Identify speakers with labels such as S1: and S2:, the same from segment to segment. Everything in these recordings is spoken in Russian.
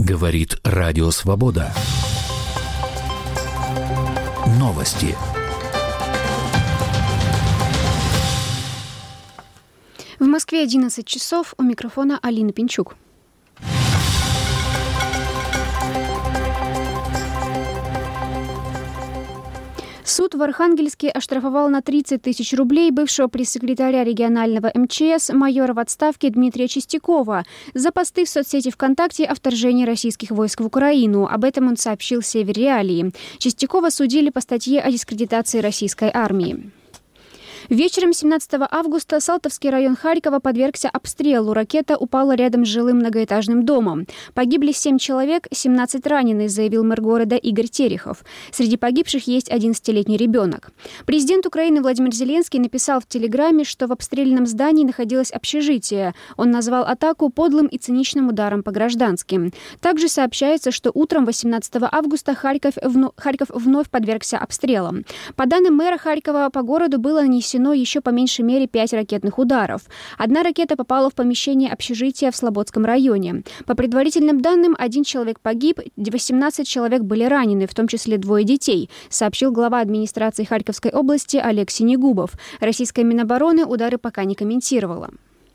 S1: Говорит Радио Свобода. Новости.
S2: В Москве 11 часов. У микрофона Алина Пинчук. Суд в Архангельске оштрафовал на 30 тысяч рублей бывшего пресс-секретаря регионального МЧС, майора в отставке Дмитрия Чистякова за посты в соцсети ВКонтакте о вторжении российских войск в Украину. Об этом он сообщил Север Реалии. Чистякова судили по статье о дискредитации российской армии. Вечером 17 августа Салтовский район Харькова подвергся обстрелу. Ракета упала рядом с жилым многоэтажным домом. Погибли 7 человек, 17 ранены, заявил мэр города Игорь Терехов. Среди погибших есть 11-летний ребенок. Президент Украины Владимир Зеленский написал в Телеграме, что в обстрелянном здании находилось общежитие. Он назвал атаку подлым и циничным ударом по гражданским. Также сообщается, что утром 18 августа Харьков вновь подвергся обстрелам. По данным мэра Харькова, по городу было нанесено еще по меньшей мере 5 ракетных ударов. Одна ракета попала в помещение общежития в Слободском районе. По предварительным данным, 1 человек погиб, 18 человек были ранены, в том числе 2 детей, сообщил глава администрации Харьковской области Олег Синегубов. Российская Минобороны удары пока не комментировала.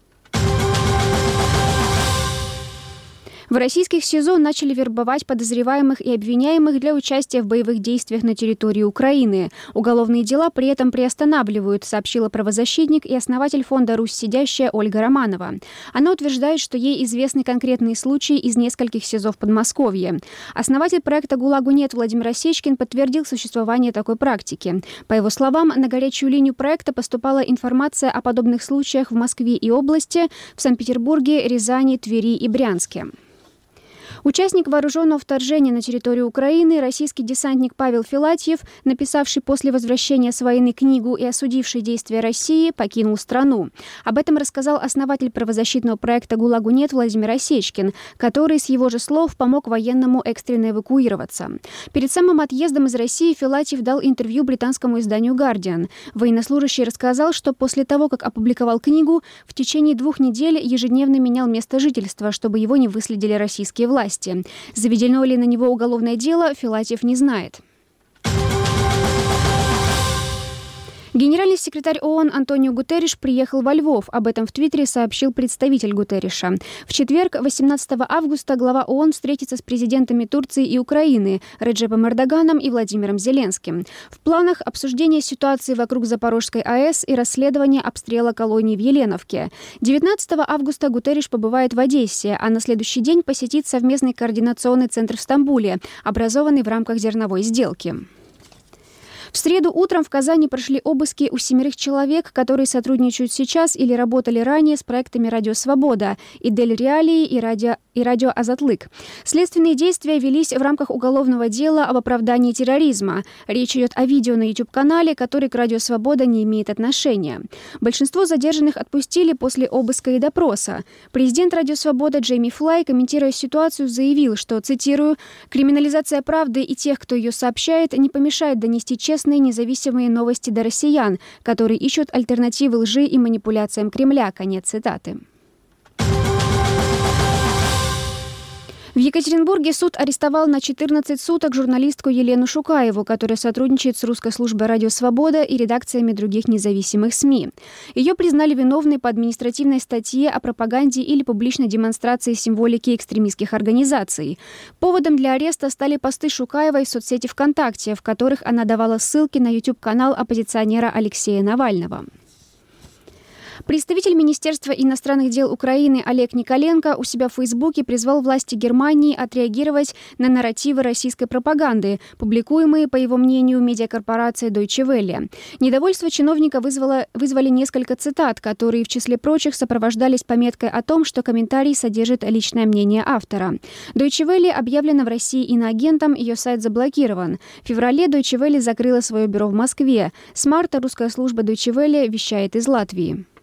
S2: В российских СИЗО начали вербовать подозреваемых и обвиняемых для участия в боевых действиях на территории Украины. Уголовные дела при этом приостанавливают, сообщила правозащитник и основатель фонда «Русь сидящая» Ольга Романова. Она утверждает, что ей известны конкретные случаи из нескольких СИЗО в Подмосковье. Основатель проекта «ГУЛАГу нет» Владимир Осечкин подтвердил существование такой практики. По его словам, на горячую линию проекта поступала информация о подобных случаях в Москве и области, в Санкт-Петербурге, Рязани, Твери и Брянске. Участник вооруженного вторжения на территорию Украины, российский десантник Павел Филатьев, написавший после возвращения с войны книгу и осудивший действия России, покинул страну. Об этом рассказал основатель правозащитного проекта «ГУЛАГу нет» Владимир Осечкин, который, с его же слов, помог военному экстренно эвакуироваться. Перед самым отъездом из России Филатьев дал интервью британскому изданию «Гардиан». Военнослужащий рассказал, что после того, как опубликовал книгу, в течение 2 недель ежедневно менял место жительства, чтобы его не выследили российские власти. Заведено ли на него уголовное дело, Филатьев не знает. Генеральный секретарь ООН Антонио Гутерриш приехал во Львов. Об этом в Твиттере сообщил представитель Гутерриша. В четверг, 18 августа, глава ООН встретится с президентами Турции и Украины Реджепом Эрдоганом и Владимиром Зеленским. В планах обсуждение ситуации вокруг Запорожской АЭС и расследование обстрела колонии в Еленовке. 19 августа Гутерриш побывает в Одессе, а на следующий день посетит совместный координационный центр в Стамбуле, образованный в рамках зерновой сделки. В среду утром в Казани прошли обыски у 7 человек, которые сотрудничают сейчас или работали ранее с проектами «Радио Свобода», «Идель Реалии» и «Радио Азатлык». Следственные действия велись в рамках уголовного дела об оправдании терроризма. Речь идет о видео на YouTube-канале, который к «Радио Свобода» не имеет отношения. Большинство задержанных отпустили после обыска и допроса. Президент «Радио Свобода» Джейми Флай, комментируя ситуацию, заявил, что, цитирую, «криминализация правды и тех, кто ее сообщает, не помешает донести честные независимые новости до россиян, которые ищут альтернативы лжи и манипуляциям Кремля». Конец цитаты. В Екатеринбурге суд арестовал на 14 суток журналистку Елену Шукаеву, которая сотрудничает с русской службой «Радио Свобода» и редакциями других независимых СМИ. Ее признали виновной по административной статье о пропаганде или публичной демонстрации символики экстремистских организаций. Поводом для ареста стали посты Шукаевой в соцсети ВКонтакте, в которых она давала ссылки на YouTube-канал оппозиционера Алексея Навального. Представитель Министерства иностранных дел Украины Олег Николенко у себя в Фейсбуке призвал власти Германии отреагировать на нарративы российской пропаганды, публикуемые, по его мнению, медиакорпорацией Deutsche Welle. Недовольство чиновника вызвали несколько цитат, которые, в числе прочих, сопровождались пометкой о том, что комментарий содержит личное мнение автора. Deutsche Welle объявлена в России иноагентом, ее сайт заблокирован. В феврале Deutsche Welle закрыла свое бюро в Москве. С марта русская служба Deutsche Welle вещает из Латвии.